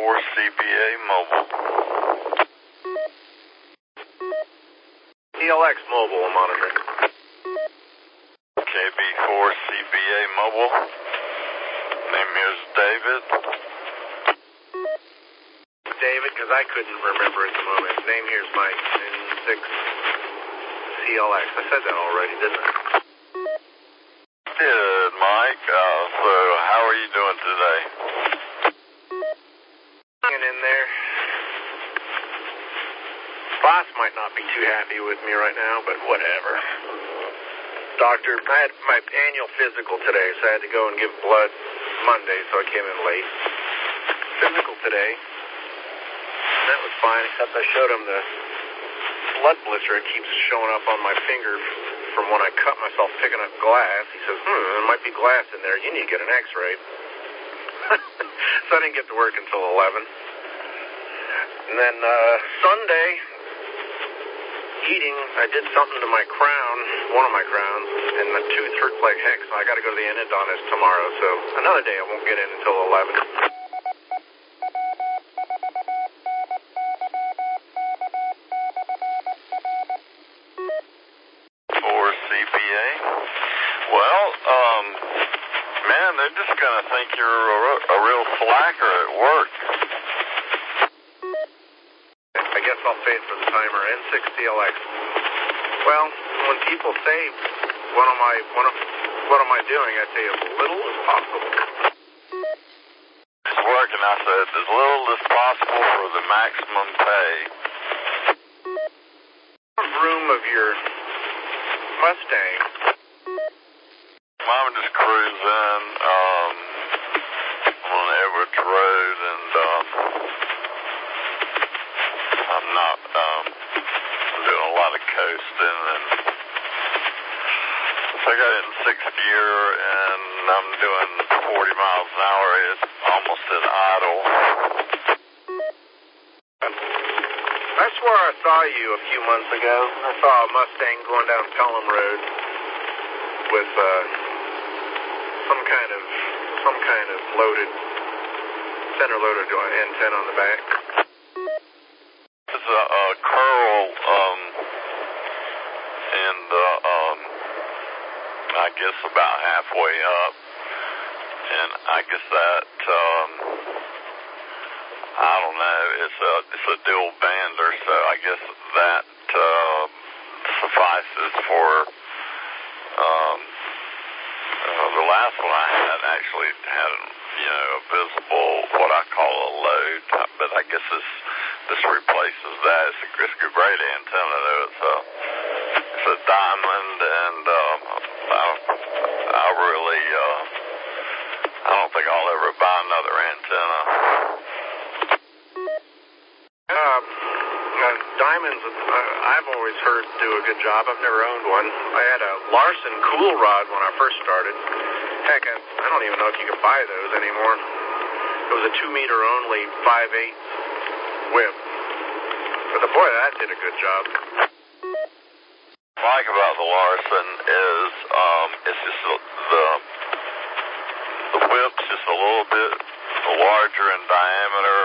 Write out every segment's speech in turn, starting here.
KB4CBA Mobile. TLX Mobile, I'm monitoring. KB4CBA Mobile. Name here's David. David, because I couldn't remember at the moment. Name here's Mike. N6 CLX. I said that already, didn't I? Good, Mike. So how are you doing today? Hanging in there. Boss might not be too happy with me right now, but whatever. Doctor, I had my annual physical today, so I had to go and give blood Monday, so I came in late. Physical today. That was fine, except I showed him the blood blister. It keeps showing up on my finger from when I cut myself picking up glass. He says, there might be glass in there. You need to get an x-ray. So I didn't get to work until 11. And then Sunday, eating, I did something to my crown, one of my crowns, and the tooth hurt like heck, so I got to go to the endodontist tomorrow. So another day I won't get in until 11. Man, they're just going to think you're a real slacker at work. I guess I'll pay for the timer. N6 CLX. Well, when people say, what am I doing? I say as little as possible. It's working, I said, as little as possible for the maximum pay. Room of your Mustang. I'm just cruising on Edwards Road, and I'm not doing a lot of coasting, and so I got in sixth gear, and I'm doing 40 miles an hour. It's almost at idle. I swear I saw you a few months ago. I saw a Mustang going down Pelham Road with some kind of loaded, center loaded antenna on the back. It's a curl, and I guess about halfway up, and I guess that I don't know. It's a dual bander, so I guess that suffices for. The last one I had actually had, a visible, what I call a load, but I guess this replaces that. It's a great antenna, though. It's a diamond, and I don't think I'll ever buy another antenna. Diamonds, I've always heard do a good job. I've never owned one. I had a Larson Cool Rod when I first started. Heck, I don't even know if you can buy those anymore. It was a 2-meter only 5/8 whip. But boy, that did a good job. What I like about the Larson is it's just the whip's just a little bit larger in diameter.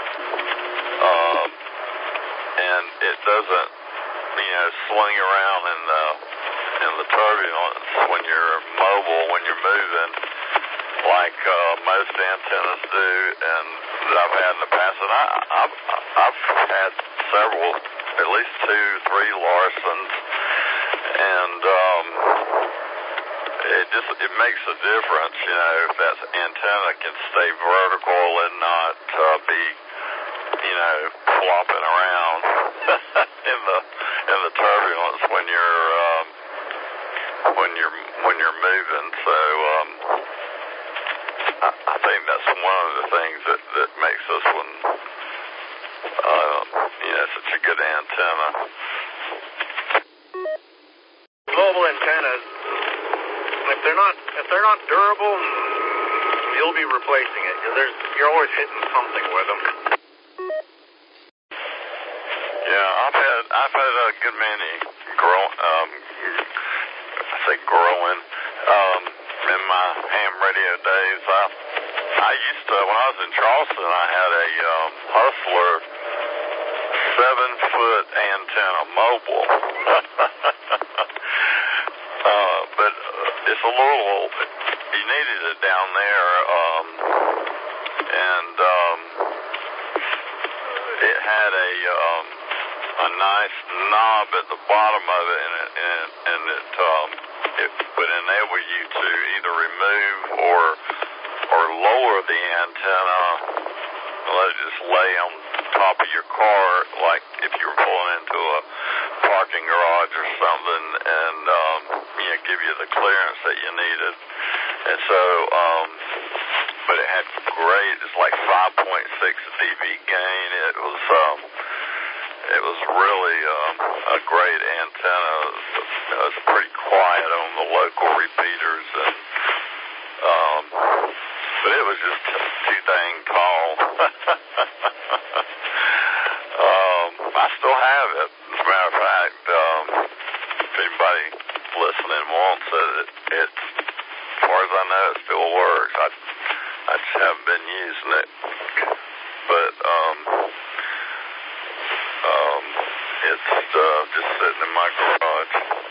And it doesn't, swing around in the turbulence when you're mobile, when you're moving, like most antennas do, and that I've had in the past. And I've had several, at least 2-3 Larsons, and it makes a difference, if that antenna can stay vertical and not be flopping around in the turbulence when you're moving. So I think that's one of the things that makes this one such a good antenna. Mobile antennas, if they're not durable, you'll be replacing it because you're always hitting something with them. Yeah, I've had a good many growing in my ham radio days. I used to, when I was in Charleston, I had a Hustler 7-foot antenna mobile. But it's a little, you needed it down there, and it had a nice knob at the bottom of it, and it would enable you to either remove or lower the antenna and let it just lay on top of your car, like if you were pulling into a parking garage or something, and give you the clearance that you needed. And so, but it had great, it's like 5.6 dB gain. It was really a great antenna. It was pretty quiet on the local repeaters, and but it was just too dang tall. I still have it. As a matter of fact, if anybody listening wants it, as far as I know, it still works. I just haven't been using it, but it's just sitting in my garage.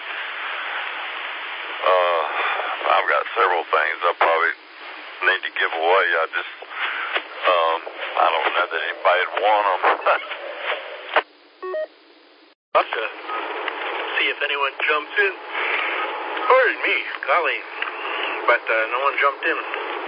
I've got several things I probably need to give away. I don't know that anybody'd want them. I'll have to see if anyone jumps in. Pardon me, golly, but no one jumped in.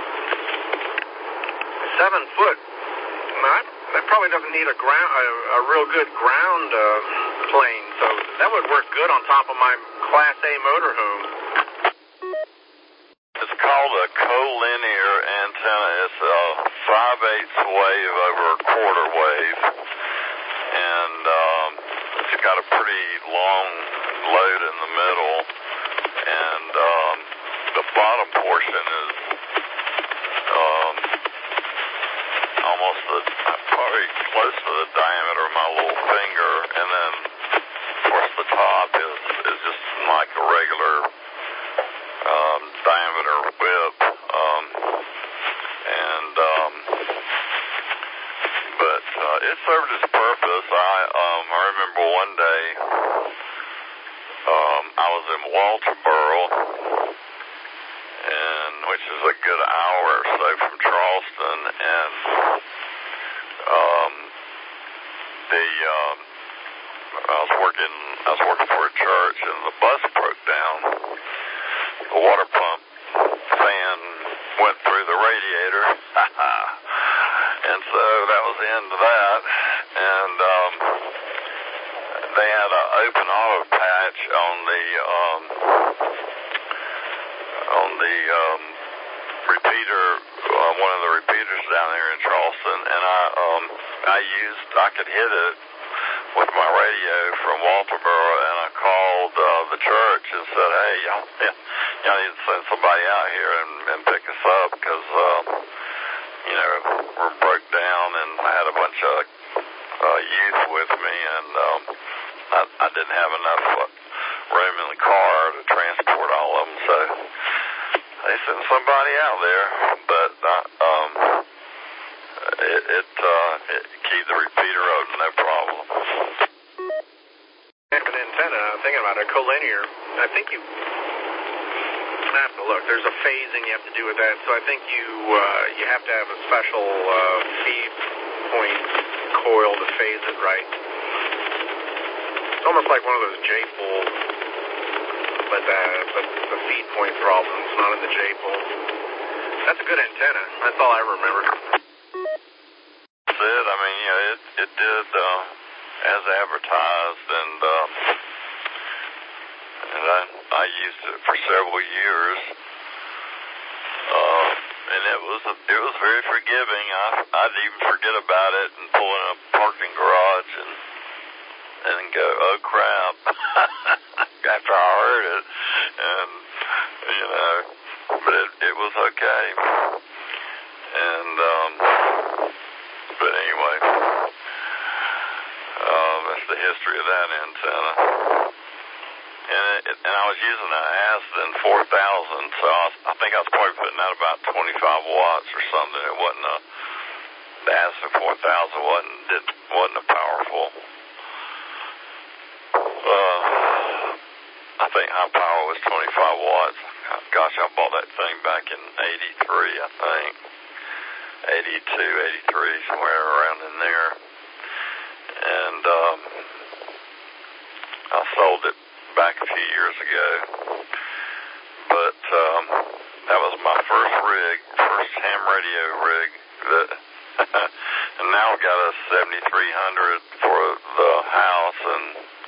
7 foot. That probably doesn't need a real good ground plane, so that would work good on top of my Class A motorhome. It's called a collinear antenna. It's a 5/8 wave over a quarter wave, and it's got a pretty long load in the middle, and the bottom portion is almost probably close to the diameter of my little finger, and then of course the top is just like a regular diameter whip, but it served its purpose. I remember one day I was in Walterboro, which is a good hour or so from Charleston, and I was working for a church, and the bus broke down. The water pump fan went through the radiator, and so that was the end of that. And they had an open auto patch on the repeater, one of the repeaters down there in Charleston, and I could hit it with my radio from Walterboro, and I called the church and said, hey, y'all need to send somebody out here and pick us up, because we're broke down, and I had a bunch of youth with me, and I didn't have enough room in the car to transport all of them, so they sent somebody out there, but it keyed the repeater open, no problem. An antenna, I'm thinking about a collinear. I think I have to look. There's a phasing you have to do with that, so I think you have to have a special feed point coil to phase it right. It's almost like one of those J-pole, but the feed point problem's not in the J-pole. That's a good antenna. That's all I remember. That's it. I mean, it did as advertised, and I used it for several years, and it was very forgiving. I'd even forget about it and pull in a parking garage and go, oh crap, after I heard it, and but it was okay, and but anyway, that's the history of that antenna. And I was using an Aston 4000, so I think I was probably putting out about 25 watts or something. It wasn't the Aspen 4000 wasn't a powerful. I think high power was 25 watts. Gosh, I bought that thing back in 83, I think. 82, 83, somewhere around in there. And I sold it back a few years ago. But that was my first ham radio rig. And now I've got a 7300 for the house, and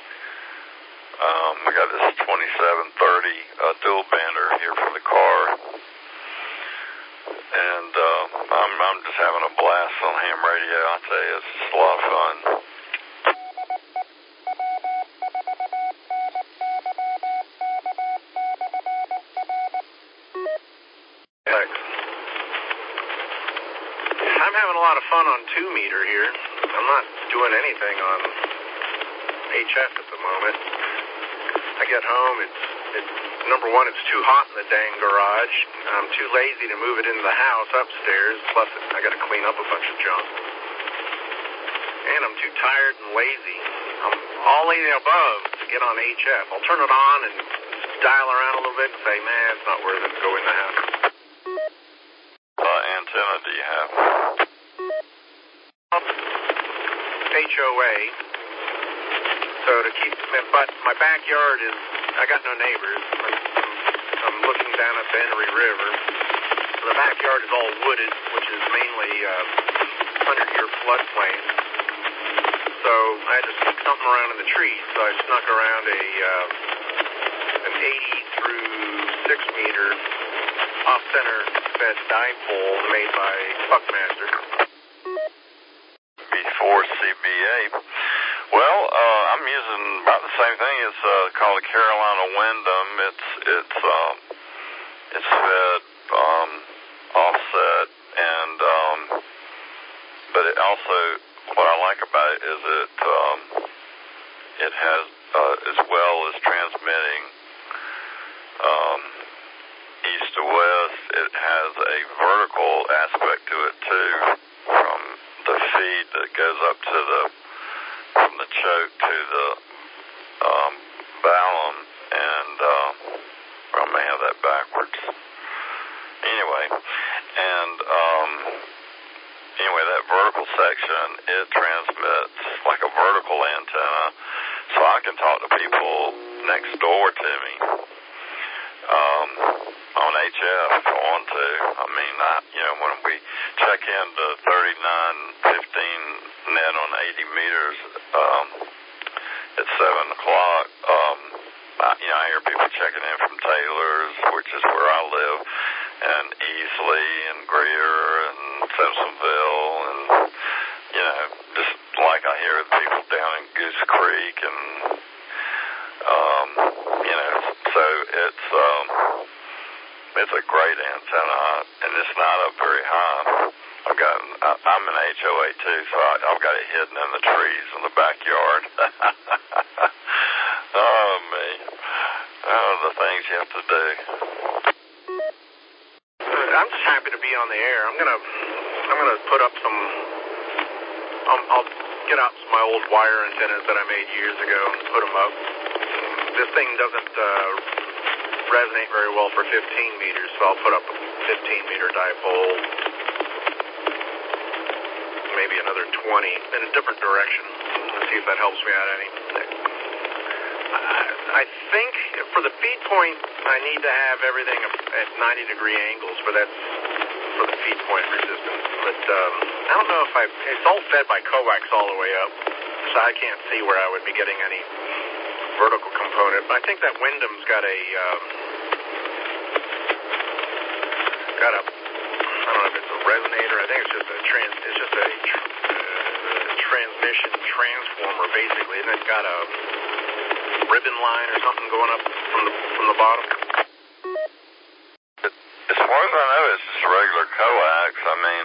I got this 2730 dual bander here for the car. And I'm just having a blast on ham radio. I tell you, it's just a lot of fun. I'm having a lot of fun on 2-meter here. I'm not doing anything on HF at the moment. I get home, it's number one, it's too hot in the dang garage. I'm too lazy to move it into the house upstairs, plus I got to clean up a bunch of junk. And I'm too tired and lazy. I'm all of the above to get on HF. I'll turn it on and dial around a little bit and say, man, it's not worth it to go in the house. Antenna do you have? HOA. So to keep, but my backyard is, I got no neighbors. I'm looking down at the Henry River. So the backyard is all wooded, which is mainly 100-year floodplain. So I had to stick something around in the trees. So I snuck around an 80 through 6 meter off-center fed dipole made by Buckmaster. Before CBA. Well, I'm using about the same thing. It's called a Carolina Wyndham. It's fed offset, and but it also, what I like about it is it has as well as transmitting east to west. It has a vertical aspect to it too, from the feed that goes up to from the choke to the balun, and I may have that backwards. Anyway, that vertical section, it transmits like a vertical antenna, so I can talk to people next door to me on HF if I want to. I mean, when we check into 3915 net on 80 meters at 7 o'clock, I hear people checking in from Taylor's, which is where I live, and Easley and Greer and Simpsonville, and just like I hear the people down in Goose Creek, and so it's a great antenna, and it's not up very high. I'm an HOA too, so I've got it hidden in the trees in the backyard. Oh, me. Oh, the things you have to do. I'm just happy to be on the air. I'm gonna put up some. I'll get out some of my old wire antennas that I made years ago and put them up. This thing doesn't resonate very well for 15 meters, so I'll put up a 15-meter dipole, maybe another 20 in a different direction. Let's see if that helps me out any. I think for the feed point, I need to have everything at 90-degree angles, but that's for the feed point resistance. But I don't know if it's all fed by coax all the way up, so I can't see where I would be getting any vertical component. But I think that Wyndham's got a I don't know if it's a resonator. I think it's just a transmission transformer basically, and it's got a ribbon line or something going up from the bottom. As far as I know, it's just regular coax. I mean,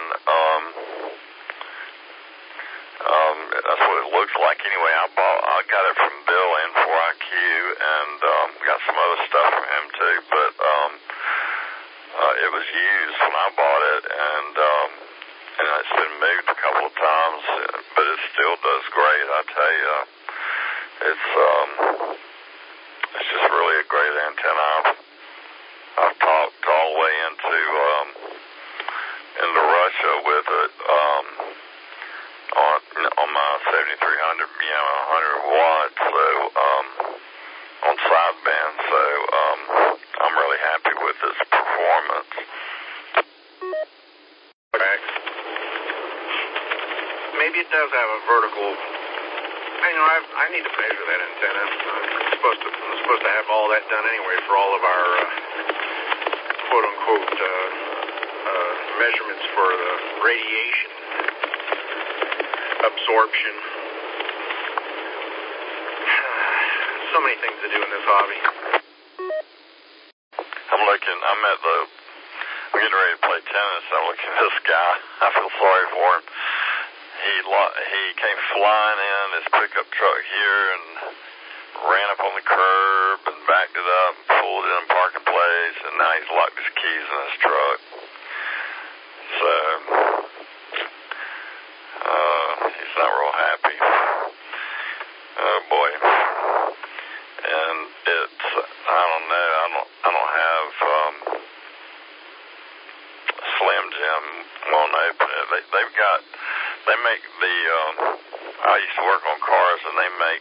that's what it looks like anyway. I got it from Bill N4IQ, and got some other stuff from him too, but it was used when I bought it, and it's been moved a couple of times, but it still does great. I tell you, it's just really a great antenna. I've talked all the way into Russia with it on my 7300, 100 watts, so on sideband. So I'm really happy with its performance. Maybe it does have a vertical. I need to measure that antenna. I'm supposed to have all that done anyway for all of our quote unquote measurements for the radiation absorption. So many things to do in this hobby. I'm getting ready to play tennis. I'm looking at this guy. I feel sorry for him. He came flying in his pickup truck here and ran up on the curb and backed it up and pulled it in a parking place, and now he's locked his keys in his truck. So he's not real happy. Oh boy. And it's, I don't know, I don't have Slim Jim won't open it. They make I used to work on cars, and they make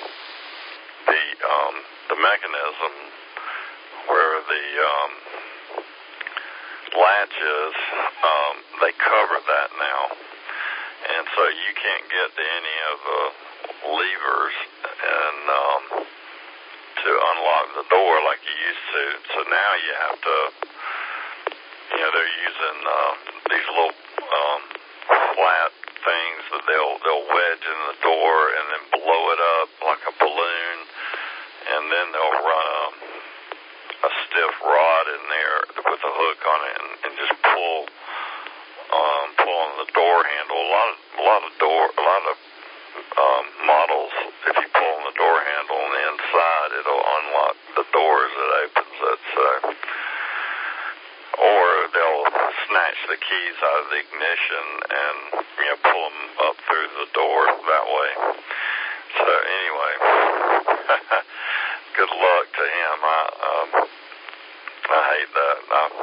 the mechanism where the latch is, they cover that now, and so you can't get to any of the levers and to unlock the door like you used to. So now you have to, they're using these little flat things that they'll wedge in the door and then blow it up like a balloon, and then they'll run a stiff rod in there with a hook on it and just pull on the door handle. A lot of models, if you pull on the door handle on the inside, it'll unlock the door as it opens it. So, or they'll snatch the keys out of the ignition and pull them up through the door that way. So anyway, good luck to him. I hate that.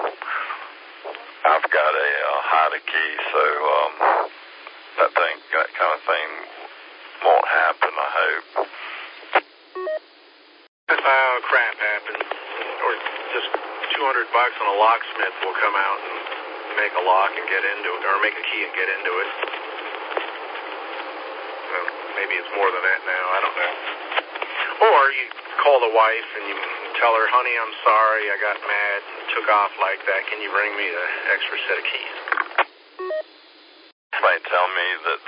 I've got a hide key, so that kind of thing won't happen, I hope. If crap happens, or just $200 on a locksmith will come out and make a lock and get into it, or make a key and get into it. Well, maybe it's more than that now, I don't know. Or you call the wife and you tell her, honey, I'm sorry, I got mad and took off like that. Can you bring me the extra set of keys? They tell me that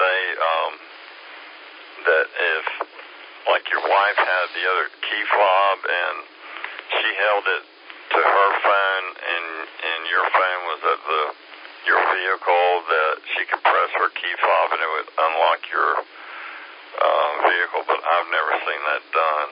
that if, like, your wife had the other key fob and she held it to her phone and your phone was at your vehicle, that she could press her key fob and it would unlock your vehicle. But I've never seen that done.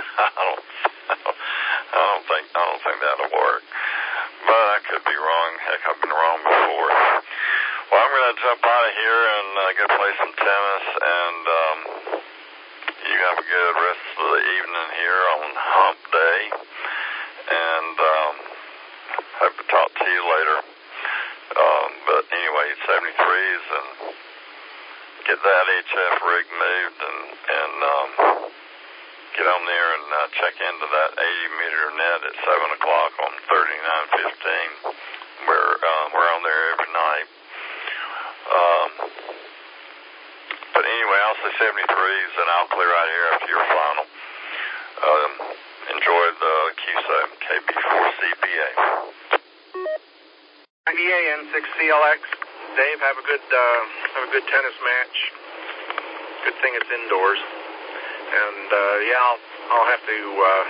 I don't think that'll work. But I could be wrong. Heck, I've been wrong before. Well, I'm going to jump out of here and go play some tennis, and you have a good rest of the evening here on Hump Day, and hope to talk to you later. But anyway, 73s, and get that HF rig moved, and get on there and check into that 80-meter net at 7 o'clock on 3915. We're on there every night. But anyway, I'll say 73s, and I'll clear out here after your final. Enjoy the QSO KB4CBA. IBA N6CLX. Dave, have a good tennis match. Good thing it's indoors. And I'll have to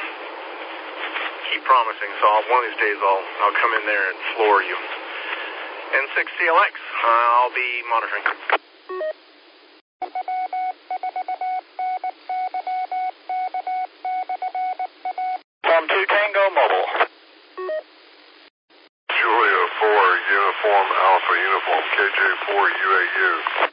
keep promising. So one of these days I'll come in there and floor you. N6CLX. I'll be monitoring. From 2 Tango Mobile. Julia 4 Uniform Alpha Alpha Uniform, KJ4 UAU.